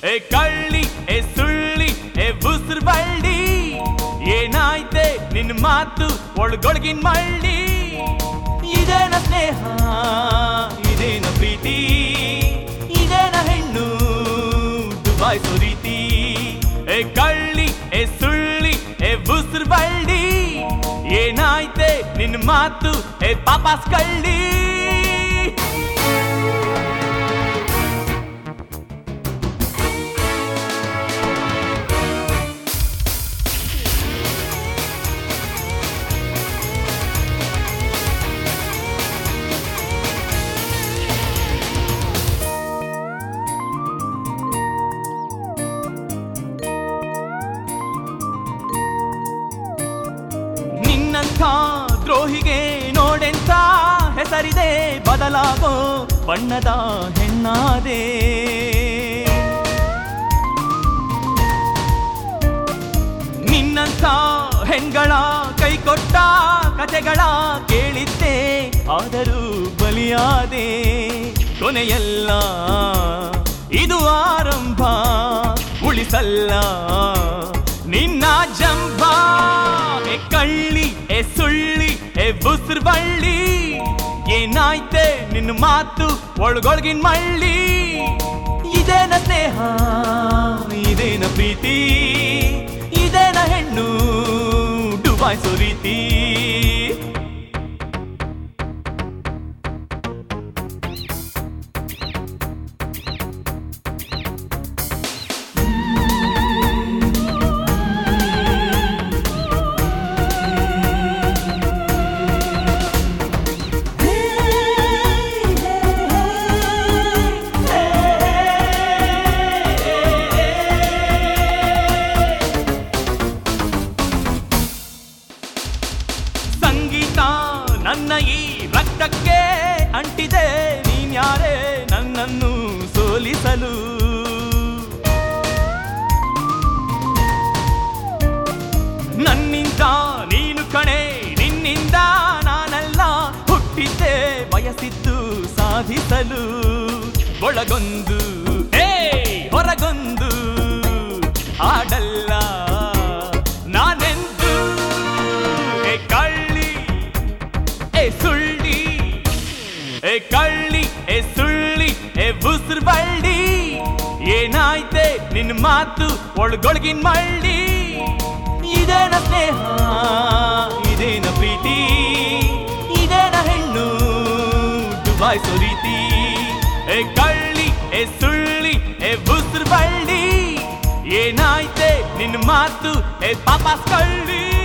ಏ ಕಳ್ಳಿ ಏ ಸುಳ್ಳಿ ಏ ಉಸಿರು ಬಳ್ಳಿ ಏನಾಯ್ತೆ ನಿನ್ನ ಮಾತು ಒಳಗೊಳಗಿನ ಮಳ್ಳಿ ಇದೇನ ಸ್ನೇಹ ಇದೇನ ಪ್ರೀತಿ ಇದೇನ ಹೆಣ್ಣು ದುಬಾಯಿಸೋ ರೀತಿ ಏ ಕಳ್ಳಿ ಏ ಸುಳ್ಳಿ ಏ ಉಸಿರು ಬಳ್ಳಿ ಏನಾಯ್ತೆ ನಿನ್ನ ಮಾತು ಏ ಪಾಪಾಸ್ ಕಳ್ಳಿ ದ್ರೋಹಿಗೆ ನೋಡೆಂತ ಹೆಸರಿದೆ ಬದಲಾಗೋ ಬಣ್ಣದ ಹೆಣ್ಣಾದೆ ನಿನ್ನಂಥ ಹೆಣ್ಗಳ ಕೈ ಕೊಟ್ಟ ಕಥೆಗಳ ಕೇಳಿದ್ದೆ ಆದರೂ ಬಲಿಯಾದೆ ಕೊನೆಯಲ್ಲ ಇದು ಆರಂಭ ಉಳಿಸಲ್ಲ ನಿನ್ನ ಜಂಬ ಏ ಕಳ್ಳಿ ಏ ಸುಳ್ಳಿ ಏ ಉಸಿರು ಬಳ್ಳಿ ಏನಾಯ್ತೆ ನಿನ್ನ ಮಾತು ಒಳಗೊಳಗಿನ ಮಳ್ಳಿ ಇದೇನ ಸ್ನೇಹ ಇದೇನ ಪ್ರೀತಿ ಇದೇನ ಹೆಣ್ಣು ಡುಬಾಯಿಸೋ ರೀತಿ ನನ್ನ ಈ ರಕ್ತಕ್ಕೆ ಅಂಟಿದೆ ನೀನ್ಯಾರೇ ನನ್ನನ್ನು ಸೋಲಿಸಲು ನನ್ನಿಂದ ನೀನು ಕಣೆ ನಿನ್ನಿಂದ ನಾನಲ್ಲ ಹುಟ್ಟಿದ್ದೆ ಬಯಸಿದ್ದು ಸಾಧಿಸಲು ಒಳಗೊಂದು ಹೊರಗೊಂದು ಆಡಲ್ಲ ನಾನೆಂದು ಏ ಕಳ್ಳಿ ಏ ಸುಳ್ಳಿ ಏ ಕಳ್ಳಿ ಏ ಸುಳ್ಳಿ ಏ ಉಸಿರು ಬಳ್ಳಿ ಏನಾಯ್ತೆ ನಿನ್ನ ಮಾತು ಒಳಗೊಳಗಿನ ಮಳ್ಳಿ ಇದೇನ ಸ್ನೇಹ ಇದೇನ ಪ್ರೀತಿ ಇದೇನ ಹೆಣ್ಣು ದುಬಾಯಿಸೋ ರೀತಿ ಏ ಕಳ್ಳಿ ಏ ಸುಳ್ಳಿ ಏ ಉಸಿರು ಬಳ್ಳಿ ಏನಾಯ್ತೆ ನಿನ್ನ ಮಾತು ಏ ಪಾಪಾಸ್ ಕಳ್ಳಿ